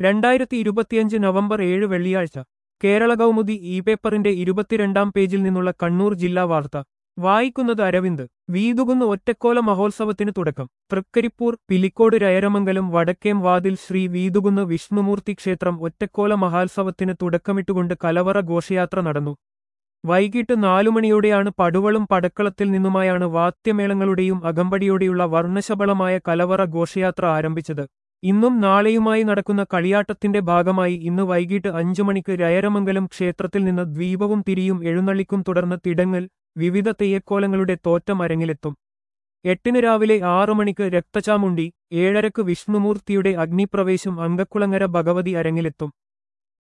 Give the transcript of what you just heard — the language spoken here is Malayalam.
2025 നവംബർ 7 വെള്ളിയാഴ്ച കേരള കൗമുദി ഇ പേപ്പറിന്റെ 22-ാം പേജിൽ നിന്നുള്ള കണ്ണൂർ ജില്ലാ വാർത്ത വായിക്കുന്നത് അരവിന്ദ്. വീതുകുന്ന് ഒറ്റക്കോല മഹോത്സവത്തിന് തുടക്കം. തൃക്കരിപ്പൂർ, പിലിക്കോട്, രയരമംഗലം, വടക്കേം വാതിൽ ശ്രീ വീതുകുന്ന് വിഷ്ണുമൂർത്തി ക്ഷേത്രം ഒറ്റക്കോല മഹോത്സവത്തിന് തുടക്കമിട്ടുകൊണ്ട് കലവറ ഘോഷയാത്ര നടന്നു. വൈകിട്ട് 4 മണിയോടെയാണ് പടുവളും പടക്കളത്തിൽ നിന്നുമായാണ് വാദ്യമേളങ്ങളുടെയും അകമ്പടിയോടെയുള്ള വർണ്ണശബളമായ കലവറ ഘോഷയാത്ര ആരംഭിച്ചത്. ഇന്നും നാളെയുമായി നടക്കുന്ന കളിയാട്ടത്തിന്റെ ഭാഗമായി ഇന്ന് വൈകിട്ട് 5 മണിക്ക് രയരമംഗലം ക്ഷേത്രത്തിൽ നിന്ന് ദീപവും തിരിയും എഴുന്നള്ളിക്കും. തുടർന്ന് തിടങ്ങൽ, വിവിധ തെയ്യക്കോലങ്ങളുടെ തോറ്റം അരങ്ങിലെത്തും. 8 രാവിലെ 6 മണിക്ക് രക്തചാമുണ്ടി, 7:30 വിഷ്ണുമൂർത്തിയുടെ അഗ്നിപ്രവേശം, അങ്കക്കുളങ്ങര ഭഗവതി അരങ്ങിലെത്തും.